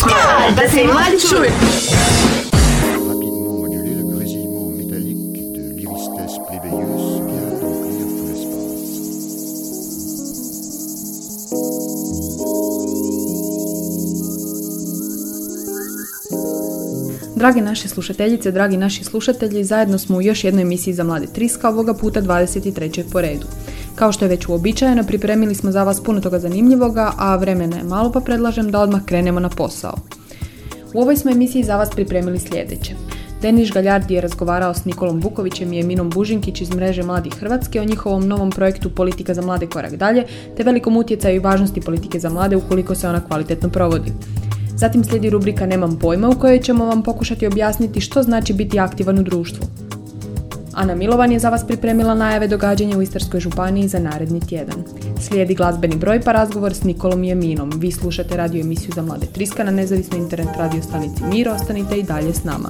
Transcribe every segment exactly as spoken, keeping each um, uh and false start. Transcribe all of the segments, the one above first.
Da se i mladi čuju. Rapidement moduler le grésillement métallique de l'Iristes plébéius qui a remplir tout l'espace. Drage naše slušateljice, dragi naši slušatelji, zajedno smo u još jednoj emisiji za mlade Triska, ovoga puta dvadeset trećoj po redu. Kao što je već uobičajeno, pripremili smo za vas puno toga zanimljivoga, a vremena je malo pa predlažem da odmah krenemo na posao. U ovoj smo emisiji za vas pripremili sljedeće. Denis Galjardi je razgovarao s Nikolom Vukovićem i Eminom Bužinkić iz mreže Mladih Hrvatske o njihovom novom projektu Politika za mlade korak dalje, te velikom utjecaju i važnosti politike za mlade ukoliko se ona kvalitetno provodi. Zatim slijedi rubrika Nemam pojma u kojoj ćemo vam pokušati objasniti što znači biti aktivan u društvu. Ana Milovan je za vas pripremila najave događanja u Istarskoj županiji za naredni tjedan. Slijedi glazbeni broj pa razgovor s Nikolom i Eminom. Vi slušate radio emisiju za mlade Triska na nezavisnoj internet radio stanici Mir, ostanite i dalje s nama.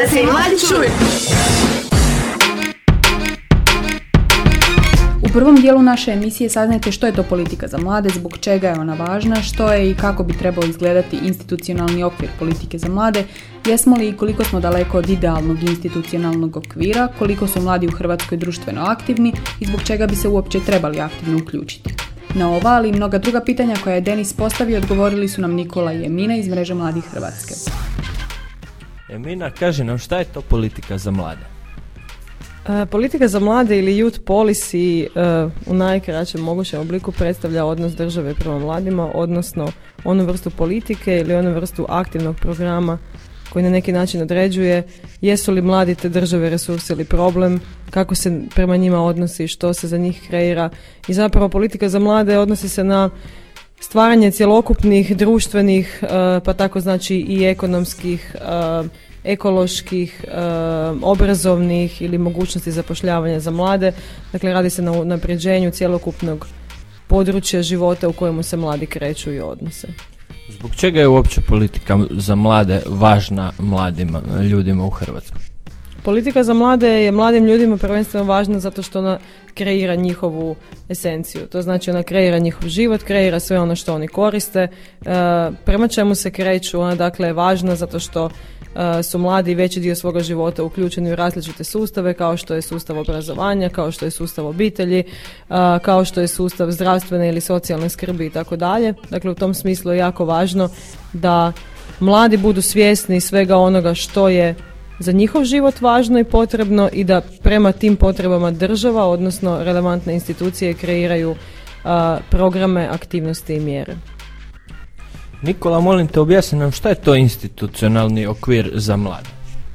Da se i mladi čuju. U prvom dijelu naše emisije saznajte što je to politika za mlade, zbog čega je ona važna, što je i kako bi trebao izgledati institucionalni okvir politike za mlade, jesmo li i koliko smo daleko od idealnog institucionalnog okvira, koliko su mladi u Hrvatskoj društveno aktivni i zbog čega bi se uopće trebali aktivno uključiti. Na ova, ali i mnoga druga pitanja koja je Denis postavio, odgovorili su nam Nikola i Emina iz Mreže mladih Hrvatske. Emina, kaži nam šta je to politika za mlade? E, politika za mlade ili youth policy e, u najkraćem mogućem obliku predstavlja odnos države prema mladima, odnosno onu vrstu politike ili onu vrstu aktivnog programa koji na neki način određuje jesu li mladi te države resurs ili problem, kako se prema njima odnosi, što se za njih kreira. I zapravo politika za mlade odnosi se na stvaranje cjelokupnih, društvenih, pa tako znači i ekonomskih, ekoloških, obrazovnih ili mogućnosti zapošljavanja za mlade. Dakle, radi se na unapređenju cjelokupnog područja života u kojemu se mladi kreću i odnose. Zbog čega je uopće politika za mlade važna mladim ljudima u Hrvatskoj? Politika za mlade je mladim ljudima prvenstveno važna zato što ona kreira njihovu esenciju. To znači ona kreira njihov život, kreira sve ono što oni koriste. E, prema čemu se kreću, ona dakle je važna zato što e, su mladi veći dio svoga života uključeni u različite sustave, kao što je sustav obrazovanja, kao što je sustav obitelji, e, kao što je sustav zdravstvene ili socijalne skrbi i tako dalje. Dakle, u tom smislu je jako važno da mladi budu svjesni svega onoga što je za njihov život važno i potrebno i da prema tim potrebama država, odnosno relevantne institucije, kreiraju a, programe, aktivnosti i mjere. Nikola, molim te, objasni nam šta je to institucionalni okvir za mlade?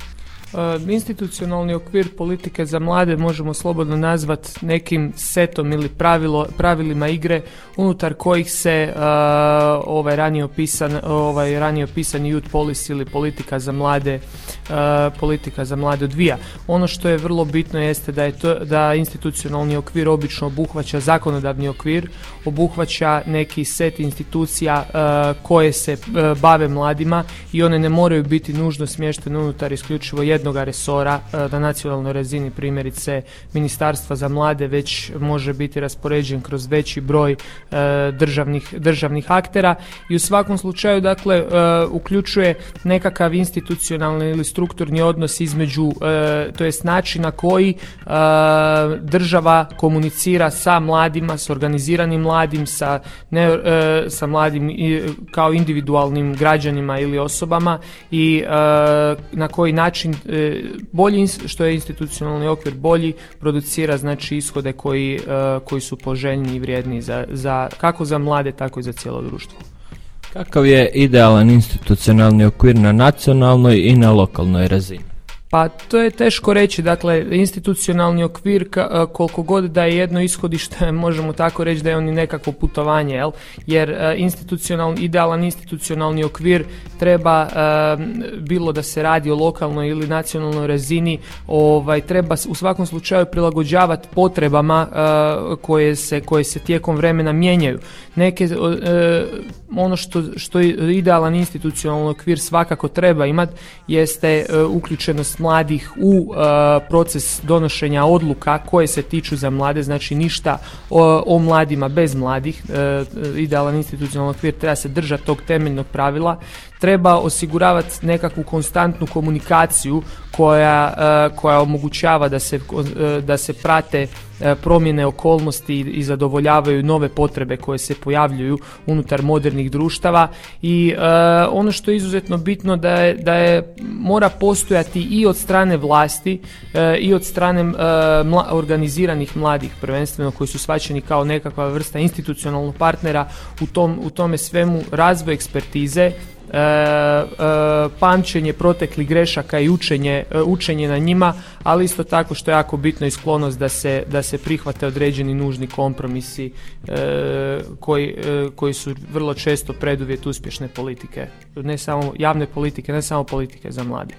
Uh, institucionalni okvir politike za mlade možemo slobodno nazvati nekim setom ili pravilo, pravilima igre unutar kojih se uh, ovaj ranije opisan ovaj ranije opisan youth policy ili politika za mlade uh, politika za mlade odvija. Ono što je vrlo bitno jeste da je to, da institucionalni okvir obično obuhvaća zakonodavni okvir, obuhvaća neki set institucija uh, koje se uh, bave mladima i one ne moraju biti nužno smještene unutar isključivo jednog resora na nacionalnoj razini, primjerice Ministarstva za mlade, već može biti raspoređen kroz veći broj uh, državnih, državnih aktera i u svakom slučaju dakle uh, uključuje nekakav institucionalni ili strukturni odnos između, uh, to jest način na koji uh, država komunicira sa mladima, s organiziranim mladim, sa, ne, uh, sa mladim i, kao individualnim građanima ili osobama i uh, na koji način bolji, što je institucionalni okvir bolji, producira znači ishode koji, uh, koji su poželjni i vrijedni za, za, kako za mlade, tako i za cijelo društvo. Kakav je idealan institucionalni okvir na nacionalnoj i na lokalnoj razini? Pa to je teško reći, dakle institucionalni okvir ka, koliko god da je jedno ishodište, možemo tako reći da je on i nekakvo putovanje, jel? Jer uh, institucionalni, idealan institucionalni okvir treba, uh, bilo da se radi o lokalnoj ili nacionalnoj razini, ovaj, treba u svakom slučaju prilagođavati potrebama uh, koje, se, koje se tijekom vremena mijenjaju. Neke, uh, ono što, što je idealan institucionalni okvir svakako treba imati jeste uh, uključenost mladih u uh, proces donošenja odluka koje se tiču za mlade, znači ništa o, o mladima bez mladih. Uh, idealan institucionalni okvir treba se držati tog temeljnog pravila, treba osiguravati nekakvu konstantnu komunikaciju koja, uh, koja omogućava da se, uh, da se prate uh, promjene okolnosti i, i zadovoljavaju nove potrebe koje se pojavljuju unutar modernih društava i uh, ono što je izuzetno bitno da je, da je mora postojati i od strane vlasti uh, i od strane uh, mla, organiziranih mladih prvenstveno koji su shvaćeni kao nekakva vrsta institucionalnog partnera u, tom, u tome svemu razvoj ekspertize, E, e, pamćenje proteklih grešaka i učenje, e, učenje na njima, ali isto tako što je jako bitno i sklonost da se, da se prihvate određeni nužni kompromisi e, koji, e, koji su vrlo često preduvjet uspješne politike, ne samo javne politike, ne samo politike za mlade.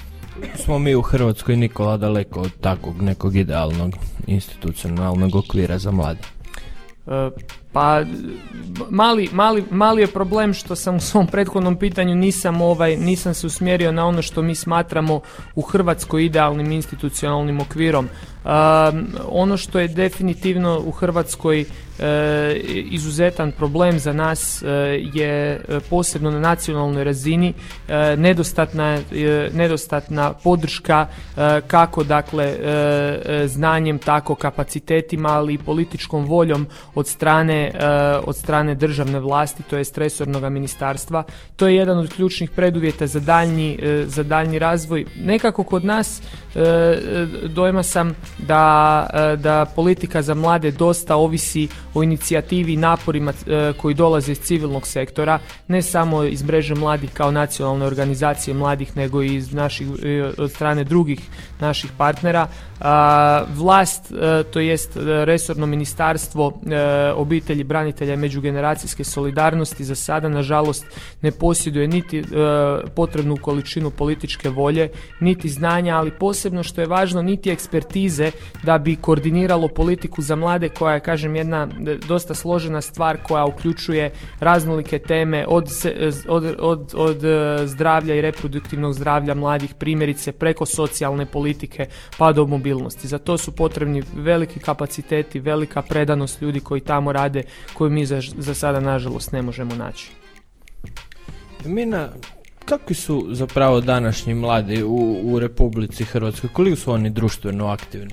Smo mi u Hrvatskoj, Nikola, daleko od takvog nekog idealnog institucionalnog okvira za mlade? Pa mali, mali, mali je problem što sam u svom prethodnom pitanju nisam, ovaj, nisam se usmjerio na ono što mi smatramo u Hrvatskoj idealnim institucionalnim okvirom. Um, ono što je definitivno u Hrvatskoj uh, izuzetan problem za nas uh, je posebno na nacionalnoj razini uh, nedostatna, uh, nedostatna podrška uh, kako dakle uh, znanjem, tako kapacitetima, ali i političkom voljom od strane, uh, od strane državne vlasti, to jest resornog ministarstva. To je jedan od ključnih preduvjeta za daljnji, uh, za daljnji razvoj. Nekako kod nas uh, dojma sam da, da politika za mlade dosta ovisi o inicijativi i naporima koji dolaze iz civilnog sektora, ne samo iz mreže mladih kao nacionalne organizacije mladih, nego i iz naših, od strane drugih naših partnera. Vlast, to jest resorno ministarstvo obitelji, branitelja i međugeneracijske solidarnosti za sada nažalost ne posjeduje niti potrebnu količinu političke volje, niti znanja, ali posebno što je važno niti ekspertize da bi koordiniralo politiku za mlade, koja je, kažem, jedna dosta složena stvar koja uključuje raznolike teme od, od, od, od zdravlja i reproduktivnog zdravlja mladih, primjerice preko socijalne politike pa do mobilnosti. Za to su potrebni veliki kapaciteti, velika predanost ljudi koji tamo rade, koju mi za, za sada nažalost ne možemo naći. Mina, kakvi su zapravo današnji mladi u, u Republici Hrvatskoj? Koliko su oni društveno aktivni?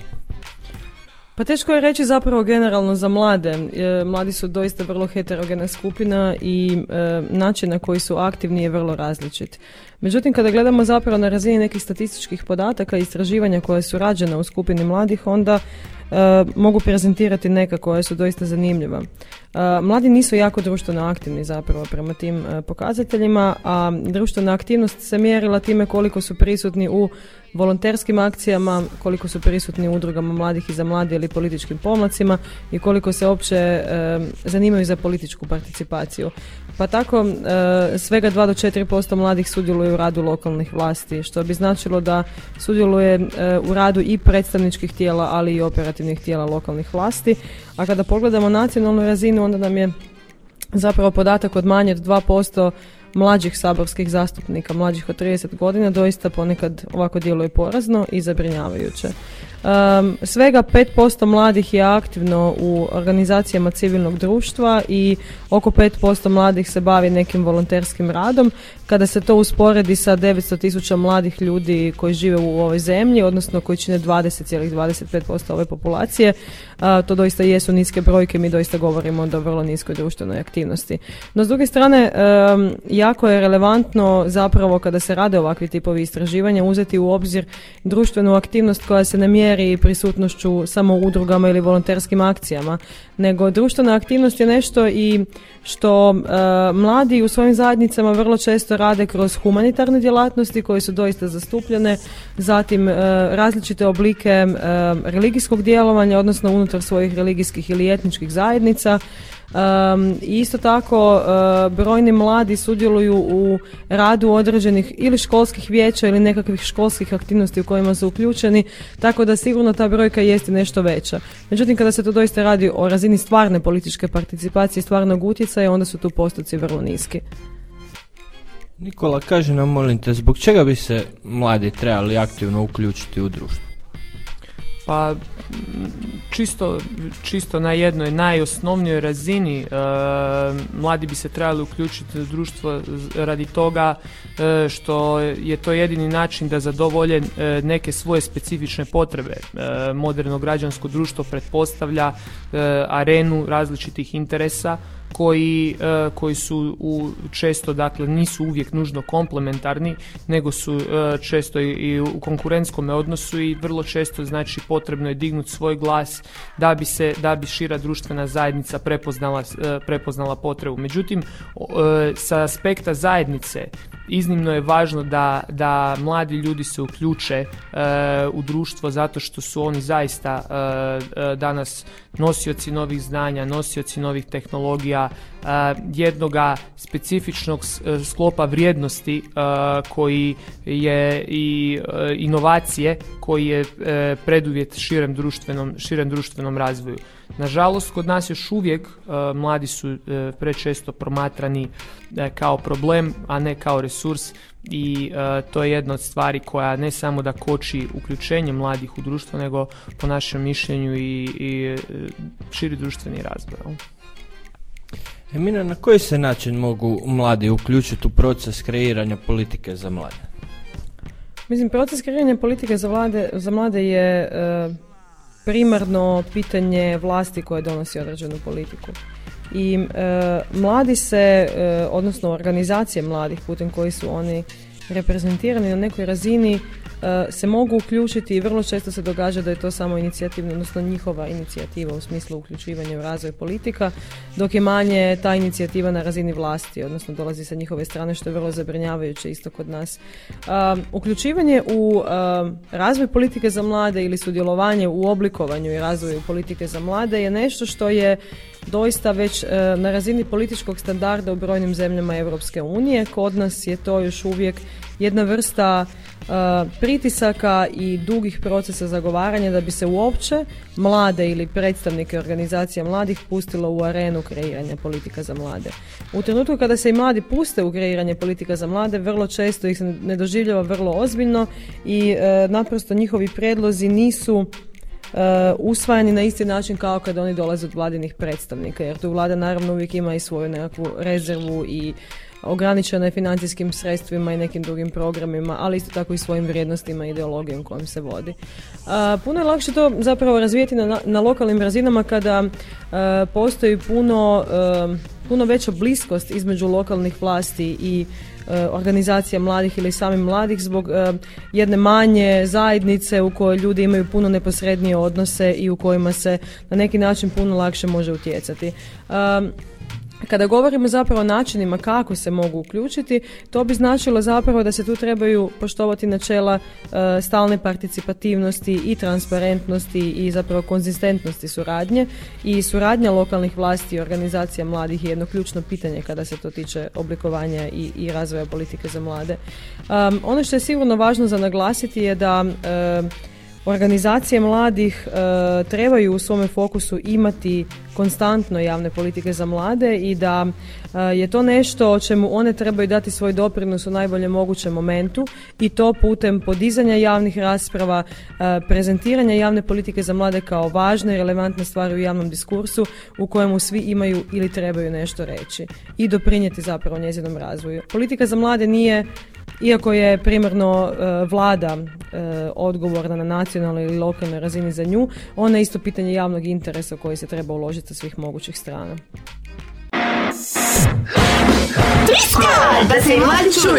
Pa teško je reći zapravo generalno za mlade. E, mladi su doista vrlo heterogena skupina i e, način na koji su aktivni je vrlo različit. Međutim, kada gledamo zapravo na razini nekih statističkih podataka i istraživanja koje su rađene u skupini mladih, onda e, mogu prezentirati neka koja su doista zanimljiva. E, mladi nisu jako društveno aktivni zapravo prema tim e, pokazateljima, a društvena aktivnost se mjerila time koliko su prisutni u volonterskim akcijama, koliko su prisutni u udrugama mladih i za mlade ili političkim pomladcima i koliko se uopće e, zanimaju za političku participaciju. Pa tako e, svega dva do četiri posto mladih sudjeluje u radu lokalnih vlasti, što bi značilo da sudjeluje e, u radu i predstavničkih tijela, ali i operativnih tijela lokalnih vlasti. A kada pogledamo nacionalnu razinu, onda nam je zapravo podatak od manje od dva posto mlađih saborskih zastupnika, mlađih od trideset godina, doista ponekad ovako djeluje porazno i zabrinjavajuće. Um, svega pet posto mladih je aktivno u organizacijama civilnog društva i oko pet posto mladih se bavi nekim volonterskim radom. Kada se to usporedi sa devetsto tisuća mladih ljudi koji žive u ovoj zemlji, odnosno koji čine dvadeset zarez dvadeset pet posto ove populacije, uh, to doista jesu niske brojke, mi doista govorimo o vrlo niskoj društvenoj aktivnosti. No s druge strane, um, jako je relevantno zapravo kada se rade ovakvi tipovi istraživanja uzeti u obzir društvenu aktivnost koja se ne mjeri prisutnošću samo u udrugama ili volonterskim akcijama, nego društvena aktivnost je nešto i što uh, mladi u svojim zajednicama vrlo često rade kroz humanitarne djelatnosti koje su doista zastupljene, zatim uh, različite oblike uh, religijskog djelovanja, odnosno unutar svojih religijskih ili etničkih zajednica. Um, isto tako uh, brojni mladi sudjeluju u radu određenih ili školskih vijeća ili nekakvih školskih aktivnosti u kojima su uključeni, tako da sigurno ta brojka jeste nešto veća. Međutim, kada se to doista radi o razini stvarne političke participacije, stvarnog utjecaja, onda su tu postoci vrlo niski. Nikola, kaži nam, molim te, zbog čega bi se mladi trebali aktivno uključiti u društvo? Pa čisto, čisto na jednoj najosnovnijoj razini e, mladi bi se trebali uključiti u društvo radi toga e, što je to jedini način da zadovolje e, neke svoje specifične potrebe. E, moderno građansko društvo pretpostavlja e, arenu različitih interesa koji, uh, koji su u, često, dakle, nisu uvijek nužno komplementarni, nego su uh, često i, i u konkurentskom odnosu i vrlo često, znači, potrebno je dignuti svoj glas da bi se, da bi šira društvena zajednica prepoznala, uh, prepoznala potrebu. Međutim, uh, sa aspekta zajednice iznimno je važno da, da mladi ljudi se uključe uh, u društvo zato što su oni zaista uh, uh, danas nosioci novih znanja, nosioci novih tehnologija, uh, jednoga specifičnog sklopa vrijednosti koji je i inovacije, koji je preduvjet širem društvenom, širem društvenom razvoju. Nažalost, kod nas još uvijek mladi su prečesto promatrani kao problem, a ne kao resurs, i to je jedna od stvari koja ne samo da koči uključenje mladih u društvo, nego po našem mišljenju i, i širi društveni razvoj. Emina, na koji se način mogu mladi uključiti u proces kreiranja politike za mlade? Mislim, proces kreiranja politike za mlade, za mlade je e, primarno pitanje vlasti koje donosi određenu politiku. I e, mladi se, e, odnosno organizacije mladih putem koji su oni reprezentirani na nekoj razini, e, se mogu uključiti i vrlo često se događa da je to samo inicijativna, odnosno njihova inicijativa u smislu uključivanja u razvoj politika, dok je manje ta inicijativa na razini vlasti, odnosno dolazi sa njihove strane, što je vrlo zabrinjavajuće isto kod nas. E, uključivanje u e, razvoj politike za mlade ili sudjelovanje u oblikovanju i razvoju politike za mlade je nešto što je doista već e, na razini političkog standarda u brojnim zemljama Europske unije. Kod nas je to još uvijek jedna vrsta e, pritisaka i dugih procesa zagovaranja da bi se uopće mlade ili predstavnike organizacija mladih pustilo u arenu kreiranja politika za mlade. U trenutku kada se i mladi puste u kreiranje politika za mlade, vrlo često ih se ne doživljava vrlo ozbiljno i e, naprosto njihovi prijedlozi nisu Uh, usvajani na isti način kao kada oni dolaze od vladinih predstavnika, jer tu vlada naravno uvijek ima i svoju nekakvu rezervu i ograničena je financijskim sredstvima i nekim drugim programima, ali isto tako i svojim vrijednostima i ideologijom kojom se vodi. Uh, puno je lakše to zapravo razvijeti na, na lokalnim razinama kada uh, postoji puno, uh, puno veća bliskost između lokalnih vlasti i organizacija mladih ili samih mladih zbog uh, jedne manje zajednice u kojoj ljudi imaju puno neposrednije odnose i u kojima se na neki način puno lakše može utjecati. Um, Kada govorimo zapravo o načinima kako se mogu uključiti, to bi značilo zapravo da se tu trebaju poštovati načela uh, stalne participativnosti i transparentnosti i zapravo konzistentnosti suradnje, i suradnja lokalnih vlasti i organizacija mladih je jedno ključno pitanje kada se to tiče oblikovanja i, i razvoja politike za mlade. Um, ono što je sigurno važno za naglasiti je da uh, organizacije mladih e, trebaju u svome fokusu imati konstantno javne politike za mlade i da e, je to nešto o čemu one trebaju dati svoj doprinos u najboljem mogućem momentu, i to putem podizanja javnih rasprava, e, prezentiranja javne politike za mlade kao važne i relevantne stvari u javnom diskursu u kojemu svi imaju ili trebaju nešto reći i doprinijeti zapravo njezinom razvoju. Politika za mlade nije, iako je primarno e, vlada e, odgovorna na nacionalnoj ili lokalnoj razini za nju, ona je isto pitanje javnog interesa u koji se treba uložiti sa svih mogućih strana. Triska! Da se i mladi čuju!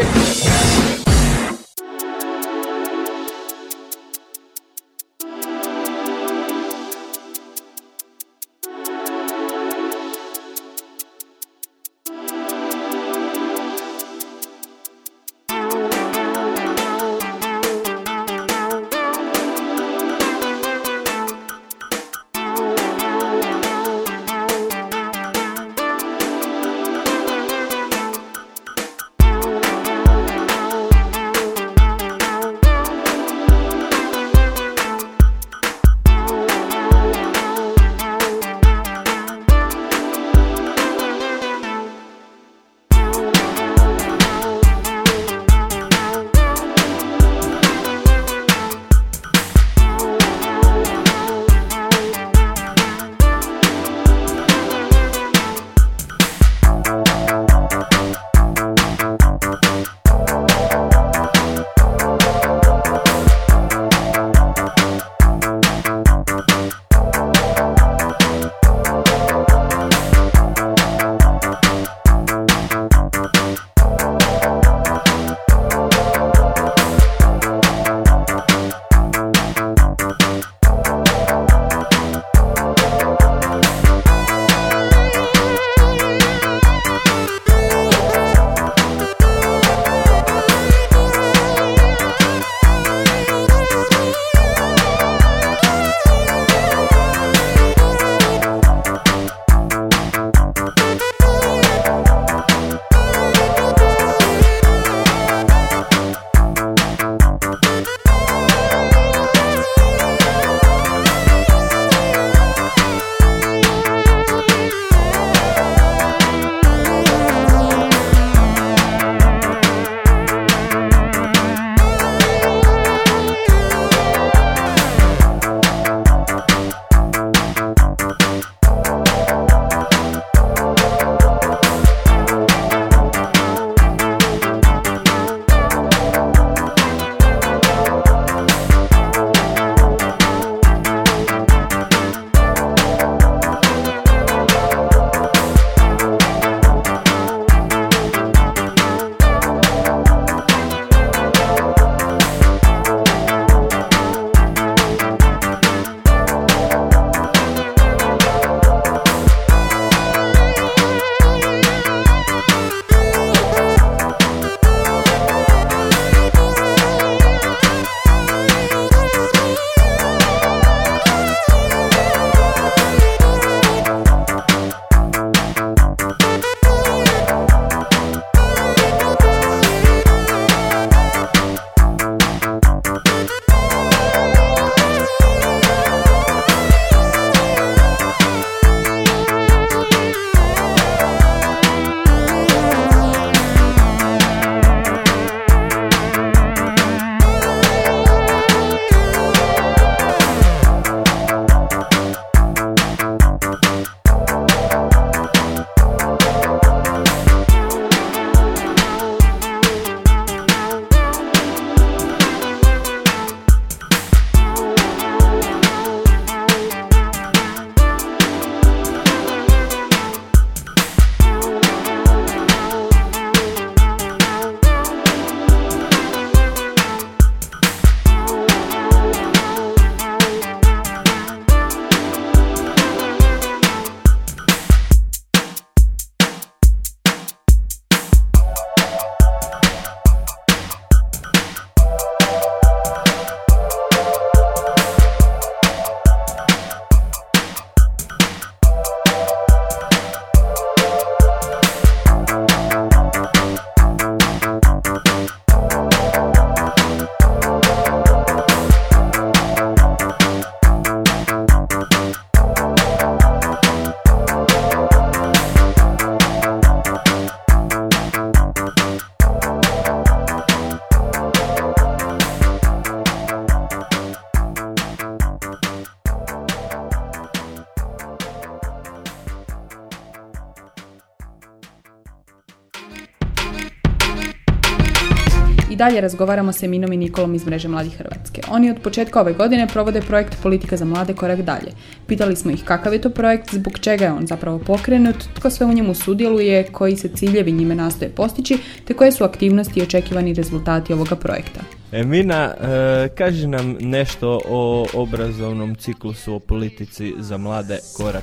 dalje razgovaramo s Eminom i Nikolom iz Mreže Mladih Hrvatske. Oni od početka ove godine provode projekt Politika za mlade korak dalje. Pitali smo ih kakav je to projekt, zbog čega je on zapravo pokrenut, tko sve u njemu sudjeluje, koji se ciljevi njime nastoje postići, te koje su aktivnosti i očekivani rezultati ovoga projekta. Emina, e, kaži nam nešto o obrazovnom ciklusu, o politici za mlade korak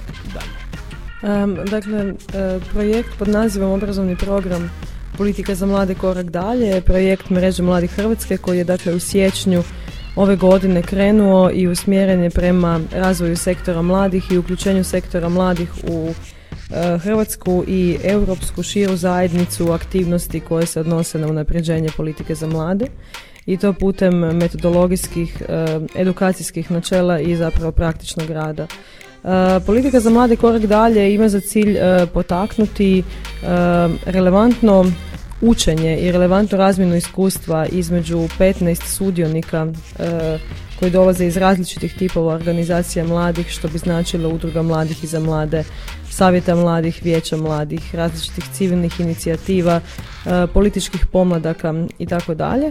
dalje. Um, dakle, uh, projekt pod nazivom Obrazovni program Politika za mlade korak dalje je projekt Mreže Mladih Hrvatske koji je dakle u siječnju ove godine krenuo i usmjeren je prema razvoju sektora mladih i uključenju sektora mladih u uh, hrvatsku i europsku širu zajednicu aktivnosti koje se odnose na unapređenje politike za mlade i to putem metodologijskih, uh, edukacijskih načela i zapravo praktičnog rada. Uh, politika za mlade korak dalje ima za cilj uh, potaknuti uh, relevantno učenje i relevantnu razmjenu iskustva između petnaest sudionika uh, koji dolaze iz različitih tipova organizacija mladih, što bi značilo udruga mladih i za mlade, savjeta mladih, vijeća mladih, različitih civilnih inicijativa, uh, političkih pomladaka i tako dalje.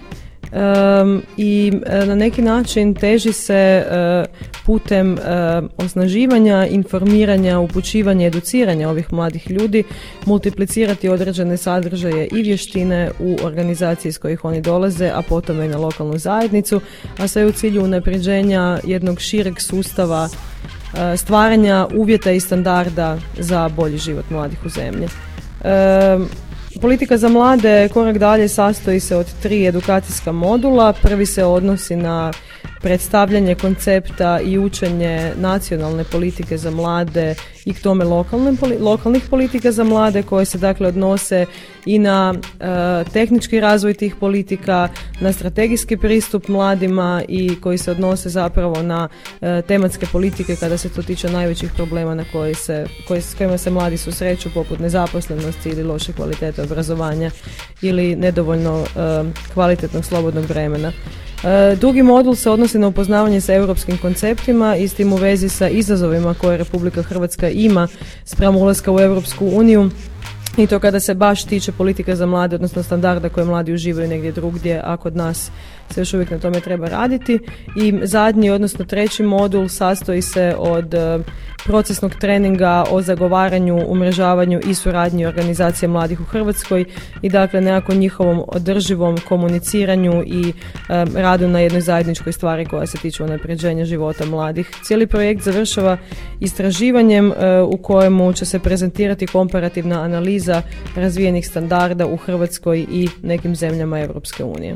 Um, i uh, na neki način teži se uh, putem uh, osnaživanja, informiranja, upućivanja, educiranja ovih mladih ljudi multiplicirati određene sadržaje i vještine u organizaciji iz kojih oni dolaze, a potom i na lokalnu zajednicu, a sve u cilju unapređenja jednog šireg sustava uh, stvaranja uvjeta i standarda za bolji život mladih u zemlji. Um, Politika za mlade korak dalje sastoji se od tri edukacijska modula. Prvi se odnosi na predstavljanje koncepta i učenje nacionalne politike za mlade i k tome lokalne, lokalnih politika za mlade koje se dakle odnose i na e, tehnički razvoj tih politika, na strategijski pristup mladima i koji se odnose zapravo na e, tematske politike kada se to tiče najvećih problema na koji se, koji, s kojima se mladi susreću, poput nezaposlenosti ili loše kvalitete obrazovanja ili nedovoljno e, kvalitetnog slobodnog vremena. E, drugi modul se odnosi na upoznavanje sa europskim konceptima i s tim u vezi sa izazovima koje Republika Hrvatska ima spram ulaska u Europsku uniju i to kada se baš tiče politika za mlade, odnosno standarda koje mladi uživaju negdje drugdje, a kod nas se još uvijek na tome treba raditi. I zadnji, odnosno treći modul sastoji se od procesnog treninga o zagovaranju, umrežavanju i suradnji organizacije mladih u Hrvatskoj i dakle nekako njihovom održivom komuniciranju i um, radu na jednoj zajedničkoj stvari koja se tiče unapređenja života mladih. Cijeli projekt završava istraživanjem uh, u kojemu će se prezentirati komparativna analiza razvijenih standarda u Hrvatskoj i nekim zemljama Europske unije.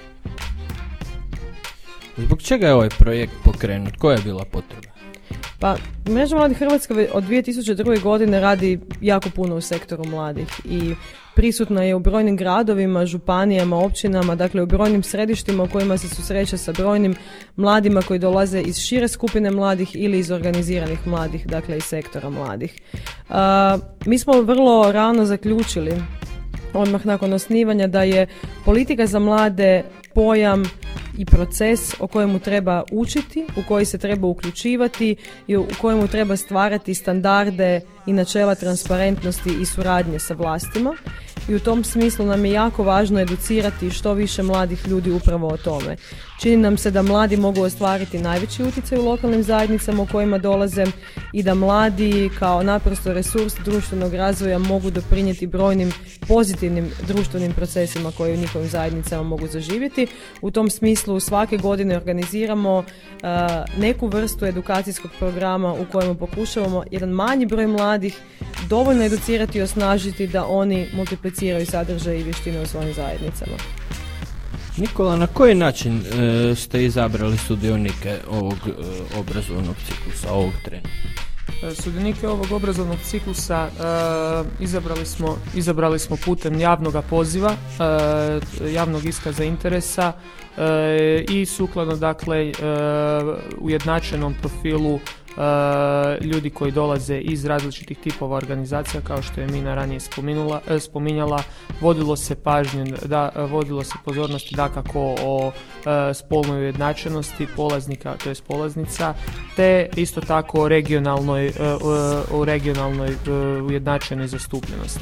Zbog čega je ovaj projekt pokrenut? Koja je bila potreba? Pa, Mreža Mladih Hrvatske od dvije tisuće druge. godine radi jako puno u sektoru mladih i prisutna je u brojnim gradovima, županijama, općinama, dakle u brojnim središtima u kojima se susreće sa brojnim mladima koji dolaze iz šire skupine mladih ili iz organiziranih mladih, dakle iz sektora mladih. Uh, mi smo vrlo rano zaključili, odmah nakon osnivanja, da je politika za mlade pojam i proces o kojemu treba učiti, u koji se treba uključivati i u kojemu treba stvarati standarde i načela transparentnosti i suradnje sa vlastima. I u tom smislu nam je jako važno educirati što više mladih ljudi upravo o tome. Čini nam se da mladi mogu ostvariti najveći utjecaj u lokalnim zajednicama u kojima dolaze i da mladi kao naprosto resurs društvenog razvoja mogu doprinijeti brojnim pozitivnim društvenim procesima koji u njihovim zajednicama mogu zaživjeti. U tom smislu svake godine organiziramo uh, neku vrstu edukacijskog programa u kojemu pokušavamo jedan manji broj mladih dovoljno educirati i osnažiti da oni multipliciraju sadržaje i vještine u svojim zajednicama. Nikola, na koji način e, ste izabrali sudionike ovog e, obrazovnog ciklusa, ovog trena? Sudionike ovog obrazovnog ciklusa e, izabrali smo, izabrali smo putem javnog poziva, e, javnog iskaza interesa e, i sukladno dakle e, ujednačenom profilu Uh, ljudi koji dolaze iz različitih tipova organizacija, kao što je Mina ranije spominula, eh, spominjala, vodilo se pažnje, da, vodilo se pozornosti dakako o uh, spolnoj ujednačenosti polaznika, to jest polaznica, te isto tako o regionalnoj, uh, uh, o regionalnoj uh, ujednačenoj zastupljenosti.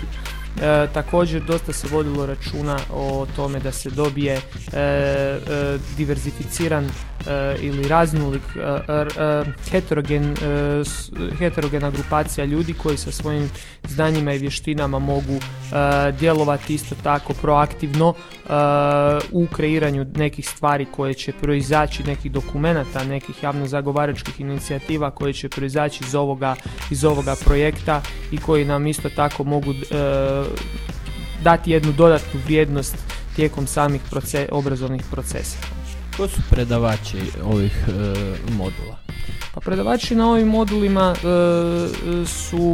E, također dosta se vodilo računa o tome da se dobije e, e, diverzificiran e, ili raznolik e, e, heterogen, e, s, heterogena grupacija ljudi koji sa svojim znanjima i vještinama mogu e, djelovati isto tako proaktivno e, u kreiranju nekih stvari koje će proizaći, nekih dokumenata, nekih javno-zagovaračkih inicijativa koje će proizaći iz ovoga, iz ovoga projekta i koji nam isto tako mogu e, dati jednu dodatnu vrijednost tijekom samih proces, obrazovnih procesa. Ko su predavači ovih e, modula? Pa predavači na ovim modulima e, su,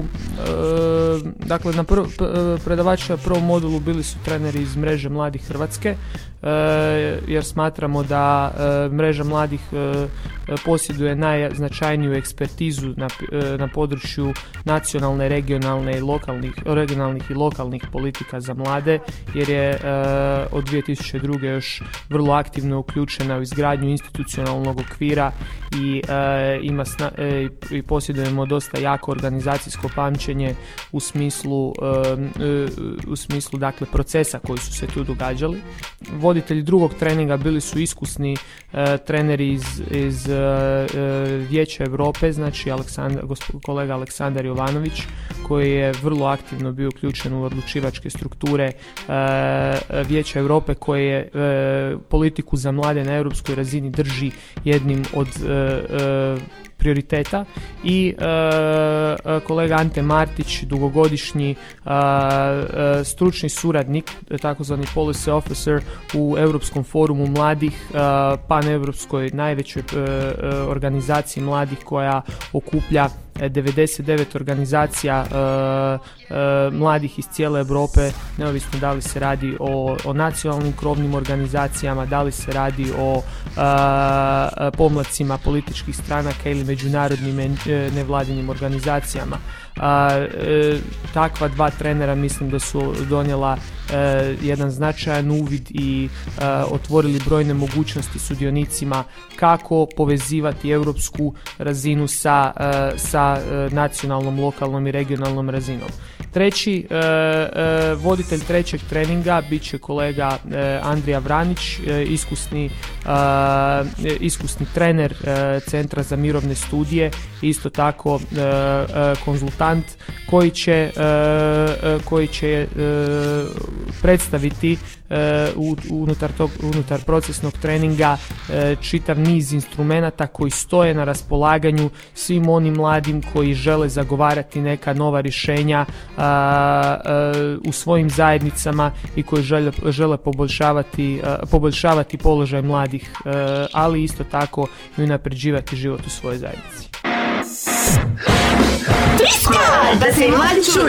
e, dakle na prv, predavači na prvom modulu bili su treneri iz Mreže mladih Hrvatske, e, jer smatramo da e, Mreža mladih e, posjeduje najznačajniju ekspertizu na, e, na području nacionalne, regionalne i lokalnih, regionalnih i lokalnih politika za mlade, jer je e, od dvije tisuće druge. još vrlo aktivno uključena u izgradnju institucionalnog okvira i e, ima sna, e, i posjedujemo dosta jako organizacijsko pamćenje u smislu e, e, u smislu dakle procesa koji su se tu događali. Voditelji drugog treninga bili su iskusni e, treneri iz, iz e, Vijeća Europe, znači Aleksandar, gosp- kolega Aleksandar Jovanović, koji je vrlo aktivno bio uključen u odlučivačke strukture e, Vijeća Europe, koje je e, politiku za mlade na europskoj razini drži jednim od e, e, prioriteta i e, kolega Ante Martić, dugogodišnji e, e, stručni suradnik, takozvani policy officer u Europskom forumu mladih, e, paneuropskoj najvećoj e, organizaciji mladih koja okuplja devedeset devet organizacija e, e, mladih iz cijele Europe, neovisno da li se radi o, o nacionalnim krovnim organizacijama, da li se radi o e, pomladcima političkih stranaka ili međunarodnim e, nevladinim organizacijama. A, e, takva dva trenera mislim da su donijela e, jedan značajan uvid i e, otvorili brojne mogućnosti sudionicima kako povezivati europsku razinu sa, e, sa e, nacionalnom, lokalnom i regionalnom razinom. Treći e, e, voditelj trećeg treninga bit će kolega e, Andrija Vranić, e, iskusni, e, iskusni trener e, Centra za mirovne studije, isto tako e, e, konzultant koji će, e, e, koji će e, predstaviti e, unutar, tog, unutar procesnog treninga e, čitav niz instrumenata koji stoje na raspolaganju svim onim mladim koji žele zagovarati neka nova rješenja a, a, u svojim zajednicama i koji žele, žele poboljšavati, a, poboljšavati položaj mladih, a, ali isto tako i unapređivati život u svojoj zajednici. Triska! Da se i mladi čuju!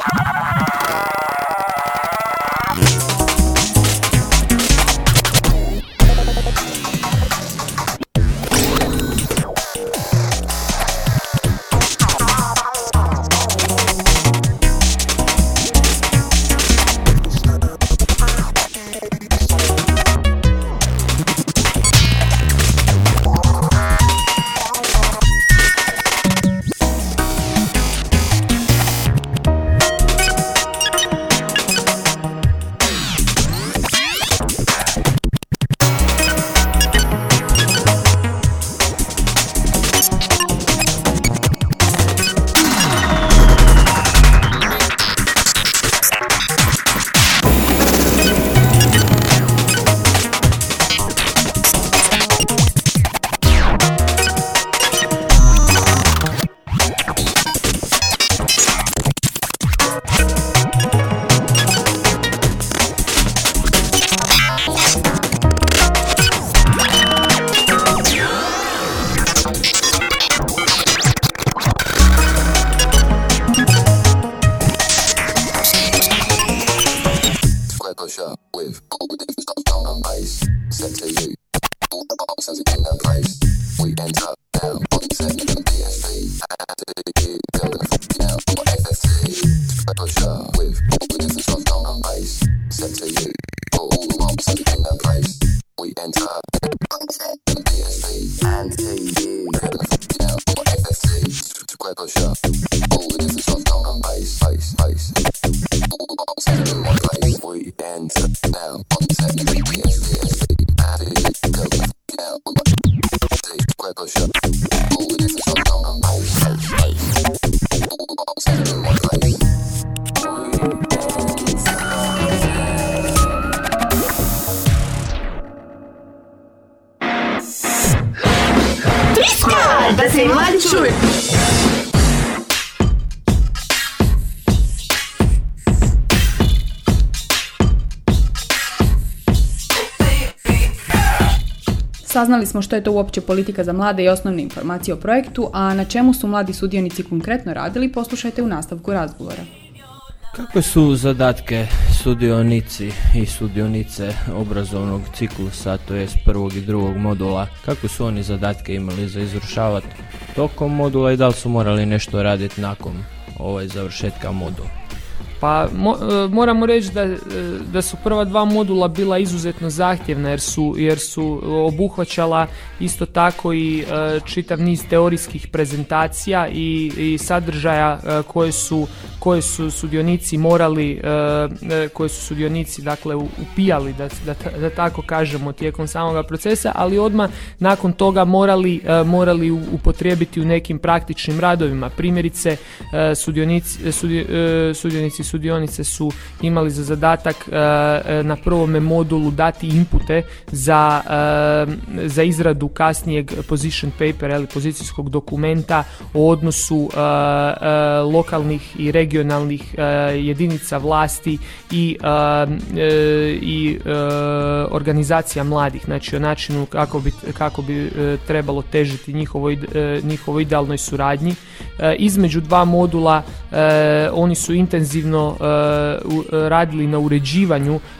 Da se i mladi čuju. Saznali smo što je to uopće politika za mlade i osnovne informacije o projektu, a na čemu su mladi sudionici konkretno radili, poslušajte u nastavku razgovora. Kakve su zadatke sudionici i sudionice obrazovnog ciklusa, to jest prvog i drugog modula, kakve su oni zadatke imali za izvršavati tokom modula i da li su morali nešto raditi nakon ovaj završetka modula? Pa mo, moramo reći da, da su prva dva modula bila izuzetno zahtjevna jer su, jer su obuhvaćala isto tako i čitav niz teorijskih prezentacija i, i sadržaja koje su, koje su sudionici morali, koje su sudionici dakle upijali, da, da, da tako kažemo, tijekom samoga procesa, ali odmah nakon toga morali, morali upotrijebiti u nekim praktičnim radovima. Primjerice, sudionici, sudi, sudionici sudionice su imali za zadatak uh, na prvome modulu dati inpute za, uh, za izradu kasnijeg position papera ili pozicijskog dokumenta o odnosu uh, uh, lokalnih i regionalnih uh, jedinica vlasti i, uh, uh, i uh, organizacija mladih, znači o načinu kako bi, kako bi uh, trebalo težiti njihovoj, uh, njihovoj idealnoj suradnji. Uh, između dva modula uh, oni su intenzivno Uh, radili na uređivanju uh,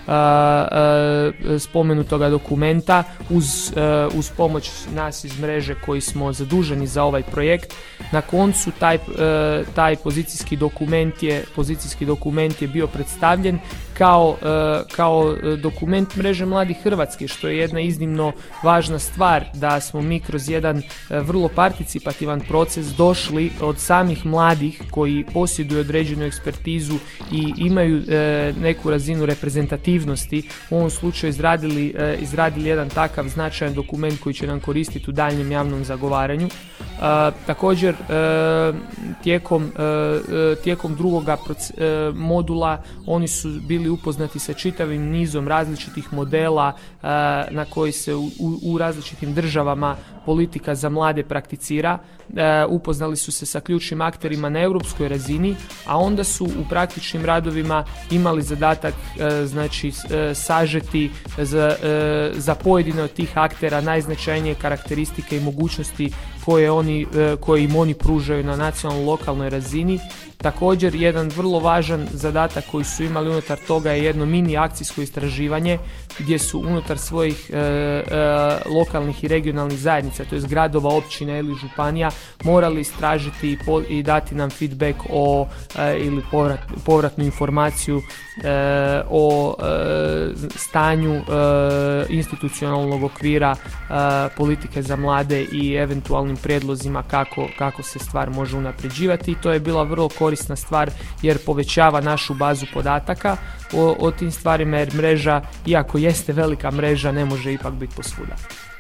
uh, spomenutoga dokumenta uz, uh, uz pomoć nas iz mreže koji smo zaduženi za ovaj projekt. Na koncu taj, uh, taj pozicijski dokument je, pozicijski dokument je bio predstavljen kao, uh, kao dokument mreže Mladih Hrvatske, što je jedna iznimno važna stvar, da smo mi kroz jedan uh, vrlo participativan proces došli od samih mladih koji posjeduju određenu ekspertizu i imaju e, neku razinu reprezentativnosti, u ovom slučaju izradili, e, izradili jedan takav značajan dokument koji će nam koristiti u daljnjem javnom zagovaranju. E, također e, tijekom, e, tijekom drugoga proc- e, modula oni su bili upoznati sa čitavim nizom različitih modela e, na koji se u, u različitim državama politika za mlade prakticira. E, upoznali su se sa ključnim akterima na europskoj razini, a onda su u praktičnim radovima imali zadatak e, znači e, sažeti za, e, za pojedine od tih aktera najznačajnije karakteristike i mogućnosti koje, oni, e, koje im oni pružaju na nacionalnoj lokalnoj razini Također, jedan vrlo važan zadatak koji su imali unutar toga je jedno mini akcijsko istraživanje gdje su unutar svojih e, e, lokalnih i regionalnih zajednica, to je gradova, općina ili županija, morali istražiti i, po, i dati nam feedback o e, ili povrat, povratnu informaciju e, o e, stanju e, institucionalnog okvira e, politike za mlade i eventualnim prijedlozima kako, kako se stvar može unapređivati. I to je bila vrlo korisna stvar jer povećava našu bazu podataka o, o tim stvarima, jer mreža, iako jeste velika mreža, ne može ipak biti posvuda.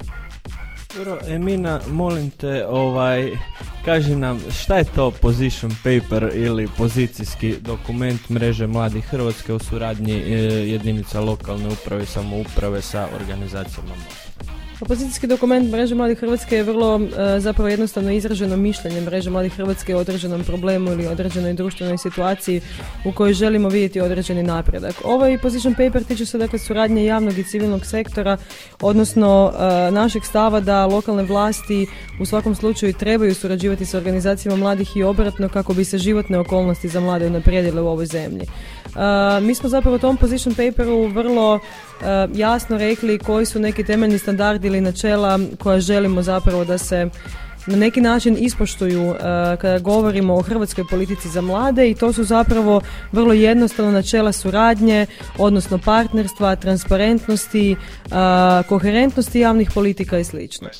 Dobro, Emina, molim te, ovaj, kaži nam šta je to position paper ili pozicijski dokument mreže Mladih Hrvatske u suradnji e, jedinica lokalne uprave i samouprave sa organizacijama mladih? Opozicijski dokument Mreže Mladih Hrvatske je vrlo e, zapravo jednostavno izraženo mišljenje Mreže Mladih Hrvatske o određenom problemu ili određenoj društvenoj situaciji u kojoj želimo vidjeti određeni napredak. Ovaj position paper tiče se dakle suradnje javnog i civilnog sektora, odnosno e, našeg stava da lokalne vlasti u svakom slučaju trebaju surađivati sa organizacijama mladih i obratno kako bi se životne okolnosti za mlade unaprijedile u ovoj zemlji. Uh, mi smo zapravo u tom position paperu vrlo uh, jasno rekli koji su neki temeljni standardi ili načela koja želimo zapravo da se na neki način ispoštuju uh, kada govorimo o hrvatskoj politici za mlade, i to su zapravo vrlo jednostavno načela suradnje, odnosno partnerstva, transparentnosti, uh, koherentnosti javnih politika i slično.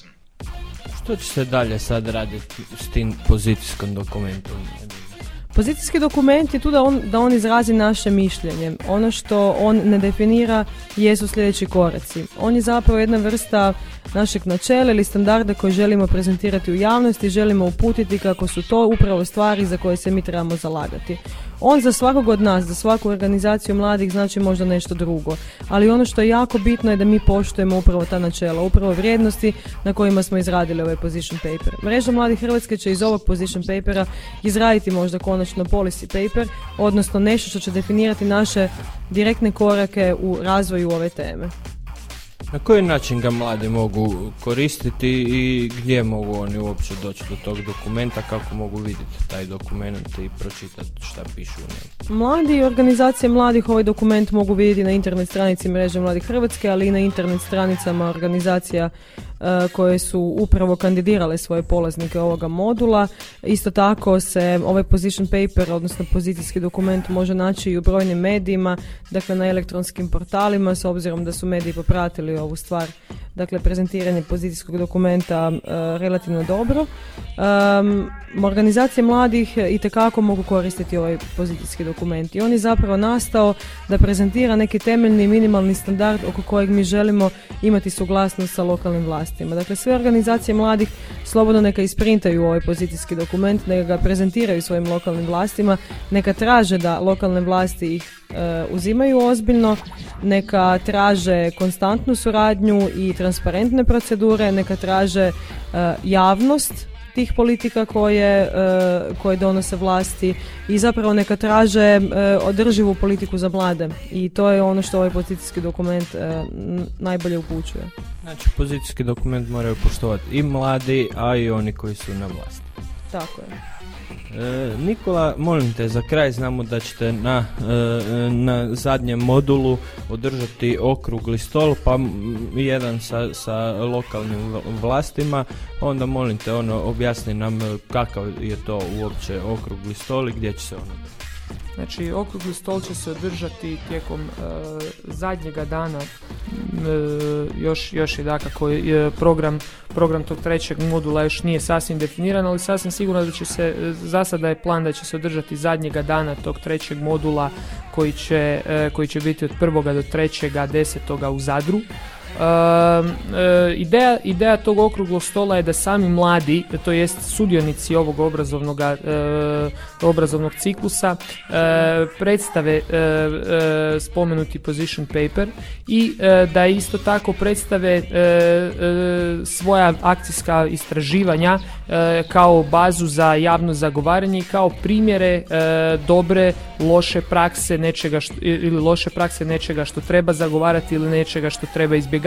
Što će se dalje sad raditi s tim pozicijskim dokumentom? Pozicijski dokument je tu da on, da on izrazi naše mišljenje. Ono što on ne definira jesu sljedeći koraci. On je zapravo jedna vrsta našeg načela ili standarda koji želimo prezentirati u javnosti, želimo uputiti kako su to upravo stvari za koje se mi trebamo zalagati. On za svakog od nas, za svaku organizaciju mladih znači možda nešto drugo, ali ono što je jako bitno je da mi poštujemo upravo ta načela, upravo vrijednosti na kojima smo izradili ovaj position paper. Mreža Mladih Hrvatske će iz ovog position papera izraditi možda konačno policy paper, odnosno nešto što će definirati naše direktne korake u razvoju ove teme. Na koji način ga mladi mogu koristiti i gdje mogu oni uopće doći do tog dokumenta, kako mogu vidjeti taj dokument i pročitati šta piše u njemu? Mladi i organizacije mladih ovaj dokument mogu vidjeti na internet stranici Mreže Mladih Hrvatske, ali i na internet stranicama organizacija uh, koje su upravo kandidirale svoje polaznike ovoga modula. Isto tako se ovaj position paper, odnosno pozicijski dokument, može naći i u brojnim medijima, dakle na elektronskim portalima, s obzirom da su mediji popratili ovu stvar, dakle prezentiranje pozicijskog dokumenta uh, relativno dobro. Um, organizacije mladih itekako mogu koristiti ovaj pozicijski dokument i on je zapravo nastao da prezentira neki temeljni minimalni standard oko kojeg mi želimo imati suglasnost sa lokalnim vlastima. Dakle, sve organizacije mladih slobodno neka isprintaju ovaj pozicijski dokument, neka ga prezentiraju svojim lokalnim vlastima, neka traže da lokalne vlasti ih e, uzimaju ozbiljno, neka traže konstantnu suradnju i transparentne procedure, neka traže e, javnost tih politika koje, uh, koje donose vlasti i zapravo neka traže uh, održivu politiku za mlade, i to je ono što ovaj pozicijski dokument uh, najbolje upućuje. Znači, pozicijski dokument moraju poštovati i mladi, a i oni koji su na vlasti. Tako je. E, Nikola, molim te, za kraj znamo da ćete na, e, na zadnjem modulu održati okrugli stol, pa jedan sa, sa lokalnim vlastima, onda molim te, ono, objasni nam kakav je to uopće okrugli stol i gdje će se ono održati. Znači, okrugli stol će se održati tijekom e, zadnjega dana, e, još, još je dakako e, program, program tog trećeg modula još nije sasvim definiran, ali sasvim sigurno da će se, za sada je plan da će se održati zadnjega dana tog trećeg modula koji će, e, koji će biti od prvoga do trećega desetoga u Zadru. Uh, uh, ideja, ideja tog okruglog stola je da sami mladi, to jest sudionici ovog obrazovnog, uh, obrazovnog ciklusa, uh, predstave uh, uh, spomenuti position paper i uh, da isto tako predstave uh, uh, svoja akcijska istraživanja uh, kao bazu za javno zagovaranje i kao primjere uh, dobre, loše prakse nečega što, ili loše prakse nečega što treba zagovarati ili nečega što treba izbjegavati,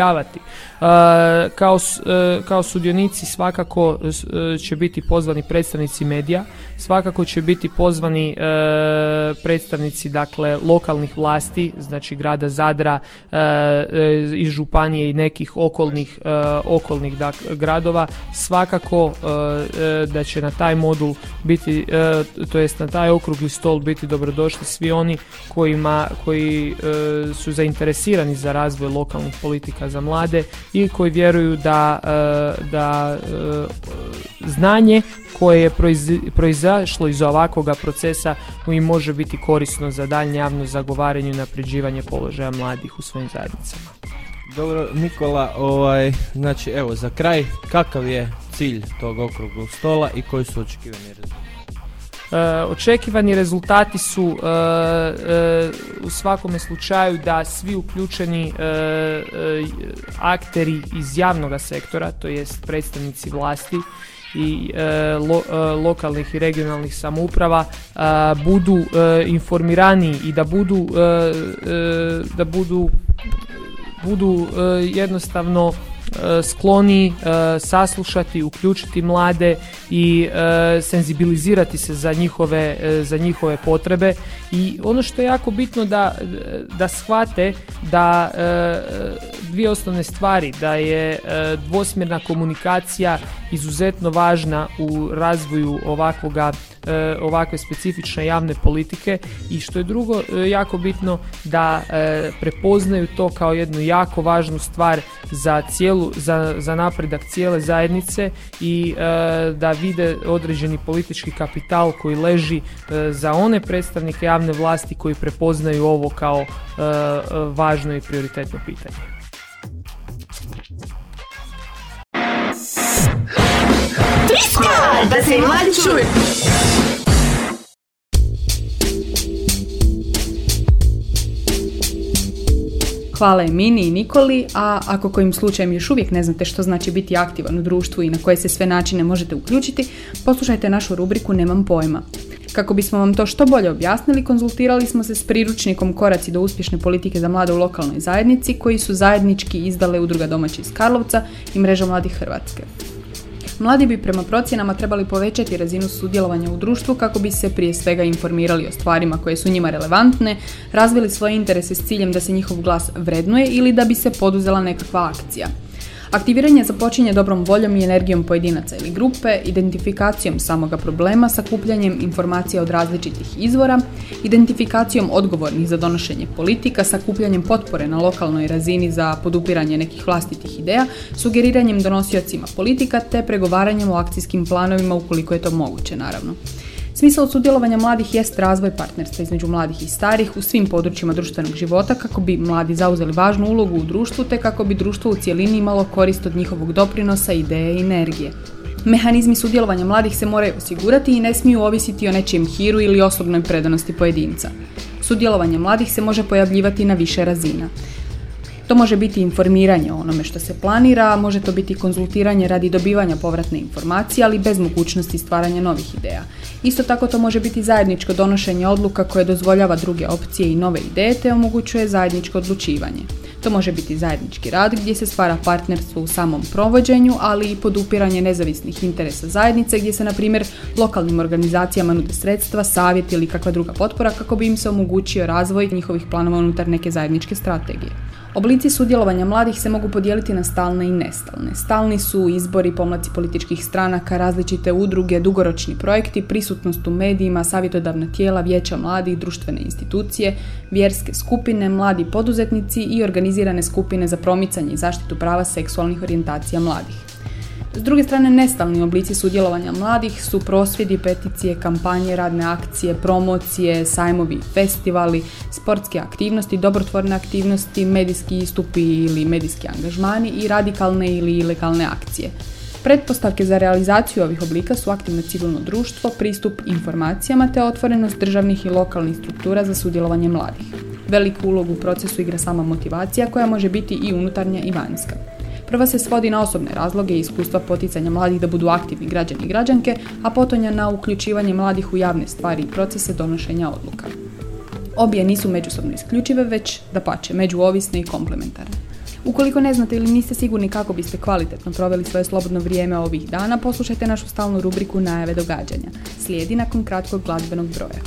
izbjegavati. Kao, kao sudionici svakako će biti pozvani predstavnici medija, svakako će biti pozvani predstavnici dakle lokalnih vlasti, znači grada Zadra, iz županije i nekih okolnih, okolnih dakle, gradova. Svakako da će na taj modul biti, to jest na taj okrugli stol biti dobrodošli svi oni kojima, koji su zainteresirani za razvoj lokalnih politika za mlade i koji vjeruju da, da znanje koje je proizašlo iz ovakvog procesa im može biti korisno za daljnje javno zagovaranje i unapređivanje položaja mladih u svojim zajednicama. Dobro, Nikola, ovaj, znači evo za kraj, kakav je cilj tog okruglog stola i koji su očekivani rezultati? Uh, očekivani rezultati su uh, uh, u svakome slučaju da svi uključeni uh, uh, akteri iz javnog sektora, to jest predstavnici vlasti i uh, lo, uh, lokalnih i regionalnih samouprava uh, budu uh, informirani i da budu uh, uh, da budu budu uh, jednostavno skloni uh, saslušati, uključiti mlade i uh, senzibilizirati se za njihove, uh, za njihove potrebe. I ono što je jako bitno da, da shvate da uh, dvije osnovne stvari, da je uh, dvosmjerna komunikacija izuzetno važna u razvoju ovakvoga, uh, ovakve specifične javne politike i što je drugo uh, jako bitno da uh, prepoznaju to kao jednu jako važnu stvar za cijelu Za, za napredak cijele zajednice i e, da vide određeni politički kapital koji leži e, za one predstavnike javne vlasti koji prepoznaju ovo kao e, važno i prioritetno pitanje. Triska! Da se i mladi čuju! Hvala Emini i Nikoli, a ako kojim slučajem još uvijek ne znate što znači biti aktivan u društvu i na koje se sve načine možete uključiti, poslušajte našu rubriku Nemam pojma. Kako bismo vam to što bolje objasnili, konzultirali smo se s priručnikom Koraci do uspješne politike za mlade u lokalnoj zajednici, koji su zajednički izdale Udruga Domaći iz Karlovca i Mreža mladih Hrvatske. Mladi bi prema procjenama trebali povećati razinu sudjelovanja u društvu kako bi se prije svega informirali o stvarima koje su njima relevantne, razvili svoje interese s ciljem da se njihov glas vrednuje ili da bi se poduzela nekakva akcija. Aktiviranje započinje dobrom voljom i energijom pojedinaca ili grupe, identifikacijom samoga problema, sakupljanjem informacija od različitih izvora, identifikacijom odgovornih za donošenje politika, sakupljanjem potpore na lokalnoj razini za podupiranje nekih vlastitih ideja, sugeriranjem donosiocima politika te pregovaranjem o akcijskim planovima ukoliko je to moguće, naravno. Smisao sudjelovanja mladih jest razvoj partnerstva između mladih i starih u svim područjima društvenog života kako bi mladi zauzeli važnu ulogu u društvu te kako bi društvo u cjelini imalo korist od njihovog doprinosa, ideje i energije. Mehanizmi sudjelovanja mladih se moraju osigurati i ne smiju ovisiti o nečijem hiru ili osobnoj predanosti pojedinca. Sudjelovanje mladih se može pojavljivati na više razina. To može biti informiranje o onome što se planira, može to biti konzultiranje radi dobivanja povratne informacije, ali bez mogućnosti stvaranja novih ideja. Isto tako to može biti zajedničko donošenje odluka koje dozvoljava druge opcije i nove ideje te omogućuje zajedničko odlučivanje. To može biti zajednički rad gdje se stvara partnerstvo u samom provođenju, ali i podupiranje nezavisnih interesa zajednice gdje se, na primjer, lokalnim organizacijama nude sredstva, savjet ili kakva druga potpora kako bi im se omogućio razvoj njihovih planova unutar neke zajedničke strategije. Oblici sudjelovanja mladih se mogu podijeliti na stalne i nestalne. Stalni su izbori, pomlaci političkih stranaka, različite udruge, dugoročni projekti, prisutnost u medijima, savjetodavna tijela, vijeća mladih, društvene institucije, vjerske skupine, mladi poduzetnici i organizirane skupine za promicanje i zaštitu prava seksualnih orijentacija mladih. S druge strane, nestalni oblici sudjelovanja mladih su prosvjedi, peticije, kampanje, radne akcije, promocije, sajmovi, festivali, sportske aktivnosti, dobrotvorne aktivnosti, medijski istupi ili medijski angažmani i radikalne ili ilegalne akcije. Pretpostavke za realizaciju ovih oblika su aktivno civilno društvo, pristup informacijama te otvorenost državnih i lokalnih struktura za sudjelovanje mladih. Veliku ulogu u procesu igra sama motivacija koja može biti i unutarnja i vanjska. Prva se svodi na osobne razloge i iskustva poticanja mladih da budu aktivni građani i građanke, a potonja na uključivanje mladih u javne stvari i procese donošenja odluka. Obje nisu međusobno isključive, već dapače, međuovisne i komplementarne. Ukoliko ne znate ili niste sigurni kako biste kvalitetno proveli svoje slobodno vrijeme ovih dana, poslušajte našu stalnu rubriku Najave događanja. Slijedi nakon kratkog glazbenog broja.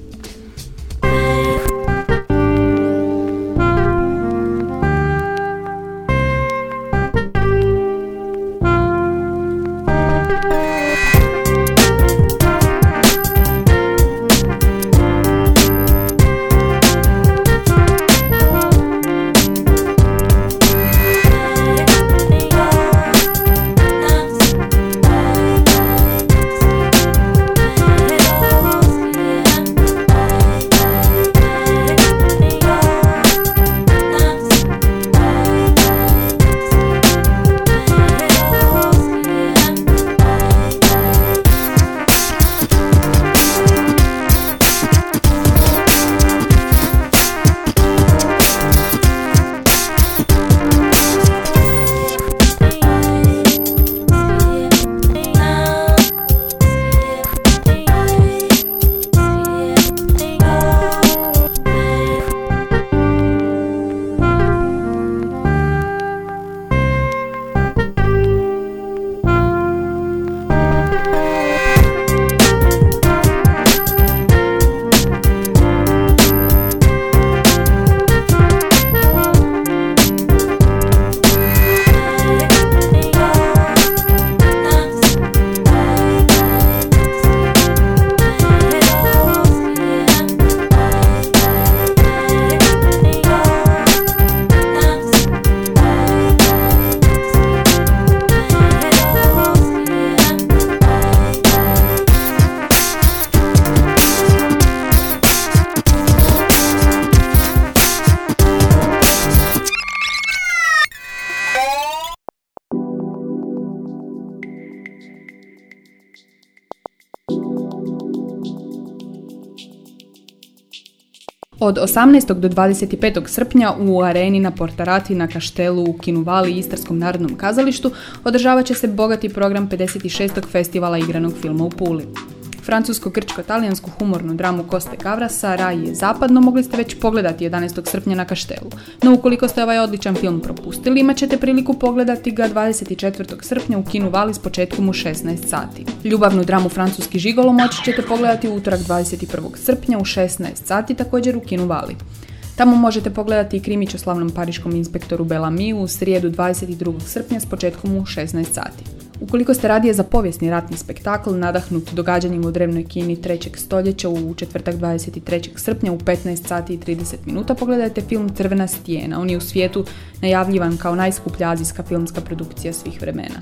Od osamnaestog do dvadeset petog srpnja u areni na Portarati na Kaštelu u Kinuvali i Istarskom narodnom kazalištu održavat će se bogati program pedeset šestog festivala igranog filma u Puli. Francusko-grčko-talijansku humornu dramu Koste Gavrasa Raj je zapadno mogli ste već pogledati jedanaestog srpnja na Kaštelu, no ukoliko ste ovaj odličan film propustili, imat ćete priliku pogledati ga dvadeset četvrtog srpnja u Kinuvali s početkom u šesnaest sati. Ljubavnu dramu Francuski žigolo moći ćete pogledati u utorak dvadeset prvog srpnja u šesnaest sati također u Kinuvali. Tamo možete pogledati i krimić o slavnom pariškom inspektoru Bellamiju u srijedu dvadeset drugog srpnja s početkom u šesnaest sati. Ukoliko ste radije za povijesni ratni spektakl nadahnut događanjima u drevnoj Kini trećeg stoljeća u četvrtak dvadeset trećeg srpnja u petnaest sati i trideset minuta pogledajte film Crvena stijena. On je u svijetu najavljivan kao najskuplja azijska filmska produkcija svih vremena.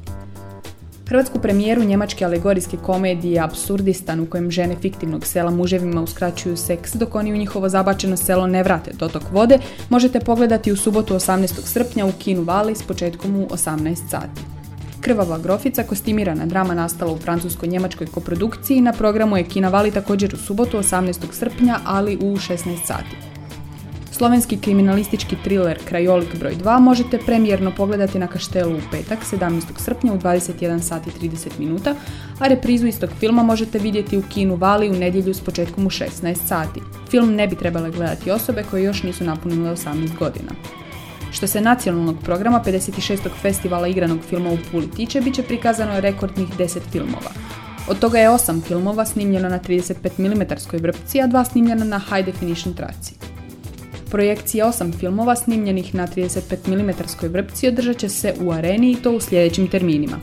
Hrvatsku premijeru njemačke alegorijske komedije Apsurdistan, u kojem žene fiktivnog sela muževima uskraćuju seks dok oni u njihovo zabačeno selo ne vrate dotok vode, možete pogledati u subotu osamnaestog srpnja u Kinuvali s početkom u osamnaest sati. Krvava grofica, kostimirana drama nastala u francusko-njemačkoj koprodukciji, na programu je Kinuvali također u subotu osamnaestog srpnja, ali u šesnaest sati. Slovenski kriminalistički thriller Krajolik broj dva možete premijerno pogledati na Kaštelu u petak sedamnaestog srpnja u dvadeset jedan sati i trideset minuta, a reprizu istog filma možete vidjeti u Kinuvali u nedjelju s početkom u šesnaest sati. Film ne bi trebale gledati osobe koje još nisu napunile osamnaest godina. Što se nacionalnog programa pedeset šestog festivala igranog filma u Puli tiče, bit će prikazano rekordnih deset filmova. Od toga je osam filmova snimljeno na trideset pet milimetra vrpci, a dva snimljena na high definition traci. Projekcije osam filmova snimljenih na trideset pet milimetra vrpci održat će se u areni i to u sljedećim terminima.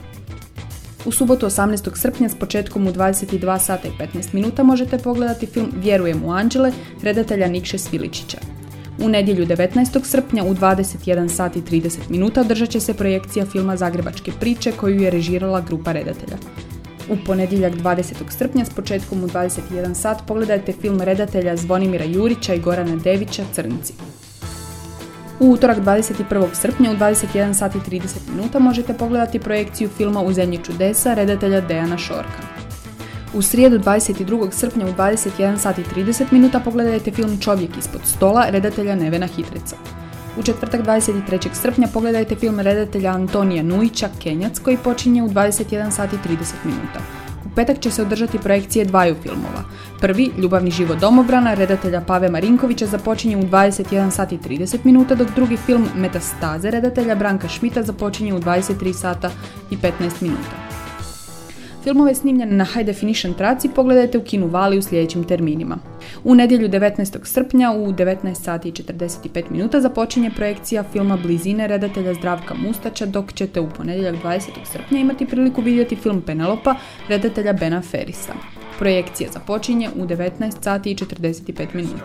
U subotu osamnaestog srpnja s početkom u dvadeset dva sata i petnaest minuta možete pogledati film Vjerujem u anđele redatelja Nikše Sviličića. U nedjelju devetnaestog srpnja u dvadeset jedan sati i trideset minuta održat će se projekcija filma Zagrebačke priče koju je režirala grupa redatelja. U ponedjeljak dvadesetog srpnja s početkom u dvadeset jedan sat pogledajte film redatelja Zvonimira Jurića i Gorana Devića Crnci. U utorak dvadeset prvog srpnja u dvadeset jedan sati i trideset minuta možete pogledati projekciju filma U zemlji čudesa redatelja Dejana Šorka. U srijedu dvadeset drugog srpnja u dvadeset jedan sati i trideset minuta pogledajte film Čovjek ispod stola redatelja Nevena Hitreca. U četvrtak dvadeset trećeg srpnja pogledajte film redatelja Antonija Nujića Kenjac koji počinje u dvadeset jedan sati i trideset minuta. U petak će se održati projekcije dvaju filmova. Prvi, Ljubavni život domobrana, redatelja Pave Marinkovića, započinje u dvadeset jedan sati i trideset minuta, dok drugi film Metastaze, redatelja Branka Šmita, započinje u dvadeset tri sata i petnaest minuta. Filmove snimljene na High Definition traci pogledajte u kinu Vali u sljedećim terminima. U nedjelju devetnaestog srpnja u devetnaest sati i četrdeset pet minuta započinje projekcija filma Blizine redatelja Zdravka Mustača, dok ćete u ponedjeljak dvadesetog srpnja imati priliku vidjeti film Penelopa redatelja Bena Ferisa. Projekcija započinje u devetnaest sati i četrdeset pet minuta.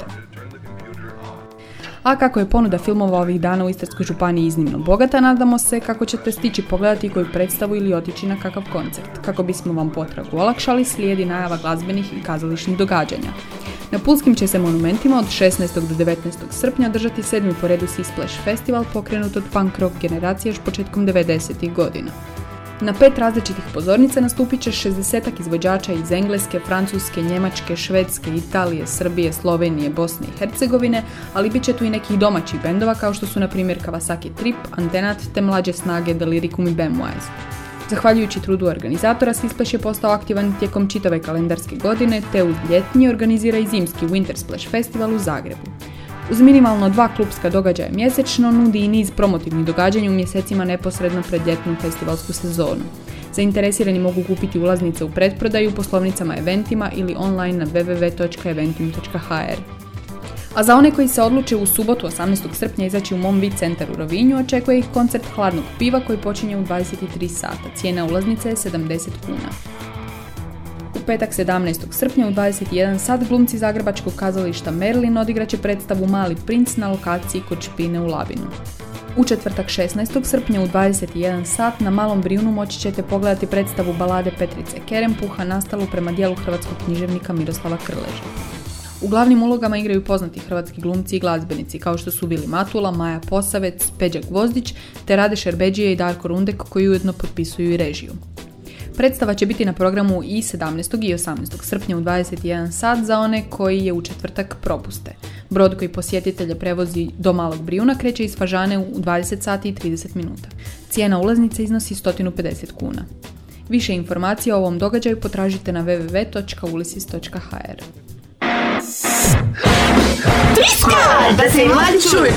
A kako je ponuda filmova ovih dana u Istarskoj županiji iznimno bogata, nadamo se kako ćete stići pogledati koju predstavu ili otići na kakav koncert. Kako bismo vam potragu olakšali, slijedi najava glazbenih i kazališnih događanja. Na pulskim će se monumentima od šesnaestog do devetnaestog srpnja održati sedmi po redu Sea Splash Festival, pokrenut od punk rock generacije još početkom devedesetih godina. Na pet različitih pozornica nastupit će šezdesetak izvođača iz Engleske, Francuske, Njemačke, Švedske, Italije, Srbije, Slovenije, Bosne i Hercegovine, ali bit će tu i nekih domaćih bendova kao što su na primjer Kawasaki Trip, Antenat te Mlađe snage Deliricum i Bamwise. Zahvaljujući trudu organizatora, Sea Splash je postao aktivan tijekom čitave kalendarske godine, te uz ljetnji organizira i zimski Winter Splash Festival u Zagrebu. Uz minimalno dva klupska događaja mjesečno nudi i niz promotivnih događanja u mjesecima neposredno pred ljetnu festivalsku sezonu. Zainteresirani mogu kupiti ulaznice u pretprodaju, poslovnicama, eventima ili online na w w w točka eventim točka h r. A za one koji se odluče u subotu osamnaestog srpnja izaći u Momvi centar u Rovinju, očekuje ih koncert hladnog piva koji počinje u dvadeset tri sata. Cijena ulaznice je sedamdeset kuna. U petak sedamnaestog srpnja u dvadeset jedan sat glumci zagrebačkog kazališta Merlin odigraće predstavu Mali princ na lokaciji kod Špine u Labinu. U četvrtak šesnaestog srpnja u dvadeset jedan sat na Malom Brijunu moći ćete pogledati predstavu balade Petrice Kerempuha nastalu prema dijelu hrvatskog književnika Miroslava Krleže. U glavnim ulogama igraju poznati hrvatski glumci i glazbenici kao što su Vili Matula, Maja Posavec, Peđa Gvozdić te Rade Šerbeđije i Darko Rundek koji ujedno potpisuju i režiju. Predstava će biti na programu i sedamnaestog i osamnaestog srpnja u dvadeset jedan sat za one koji je u četvrtak propuste. Brod koji posjetitelje prevozi do Malog Brijuna kreće iz Fažane u dvadeset sati i trideset minuta. Cijena ulaznice iznosi sto pedeset kuna. Više informacija o ovom događaju potražite na w w w točka ulisis točka h r. Triska! Da se i mladi čuju!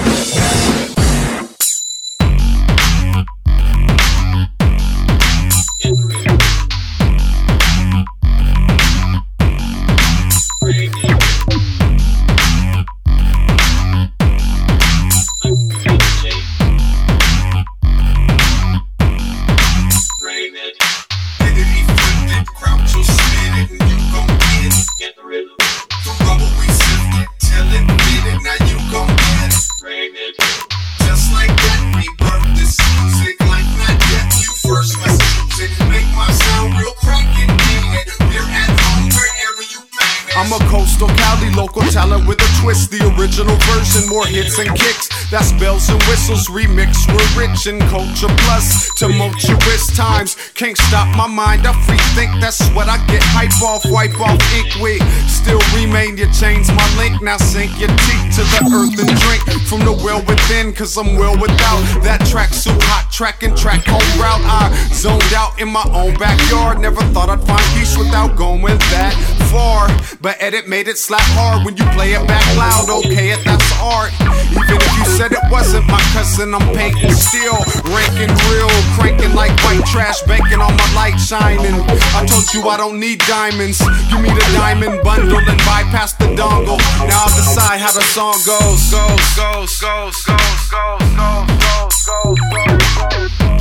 I'm a coastal Cali local talent with a twist, the original version, more hits and kicks. That's bells and whistles remixed. We're rich in culture plus tumultuous times. Can't stop my mind, I free think. That's what I get hype off, wipe off ink. We still remain. You change my link, now sink your teeth to the earth and drink from the well within. Cause I'm well without that track so hot, track and track home route. I zoned out in my own backyard. Never thought I'd find peace without going that far. But edit made it slap hard when you play it back loud. Okay, that's art. Even if you said it wasn't my cousin, I'm painting still. Ranking real, cranking like white trash, banking on my light shining. I told you I don't need diamonds. Give me the diamond bundle and bypass the dongle. Now I'll decide how the song goes. Goes, goes, goes, goes, goes, goes, goes, goes, goes, goes.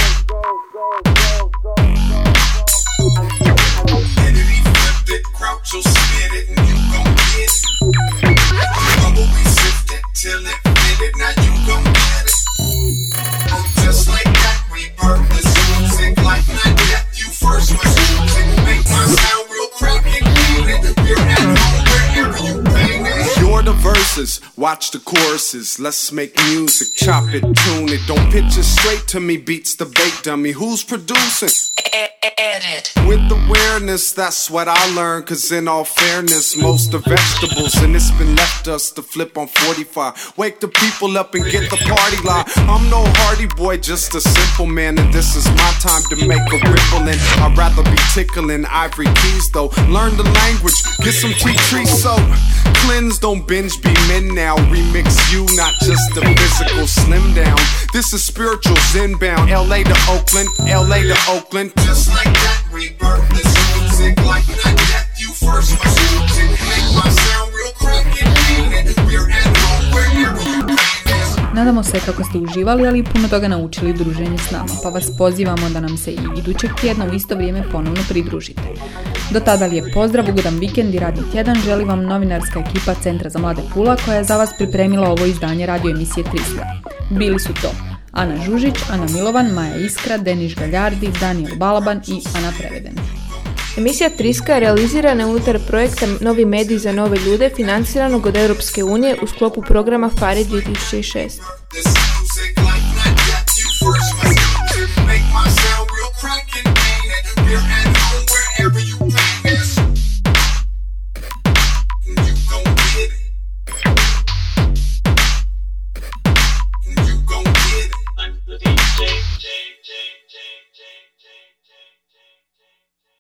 Crouch or spit it and you gon' get it. Rumble, we sift it till it fit it. Now you gon' get it. Just like that, rebirth this music like not yet. You first was choosing. Make my sound real crackin' it. You're at home wherever you bang it. You're the verses, watch the choruses. Let's make music, chop it, tune it. Don't pitch it straight to me, beats the bait dummy. Who's producing? Edit. With awareness, that's what I learned. Cause in all fairness, most are vegetables. And it's been left us to flip on forty-five. Wake the people up and get the party live. I'm no hardy boy, just a simple man. And this is my time to make a ripple. And I'd rather be tickling ivory keys though. Learn the language, get some tea tree soap. Cleanse, don't binge, be men now. Remix you, not just the physical slim down. This is spiritual inbound. L A to Oakland, L A to Oakland. Just like that, rebirth this music. Like that, death, you first was music. Make my sound real quick and clean it. We're at home, wherever you pain is. Nadamo se kako ste uživali, ali i puno toga naučili druženje s nama, pa vas pozivamo da nam se i idućeg tjedna u isto vrijeme ponovno pridružite. Do tada lijep pozdrav, ugodan vikend i radni tjedan želi vam novinarska ekipa Centra za mlade Pula koja je za vas pripremila ovo izdanje radio emisije Triska. Bili su to Ana Žužić, Ana Milovan, Maja Iskra, Deniš Galjardi, Daniel Balaban i Ana Preveden. Emisija Triska je realizirana unutar projekta Novi mediji za nove ljude financiranog od Europske unije u sklopu programa PHARE dvije tisuće šest.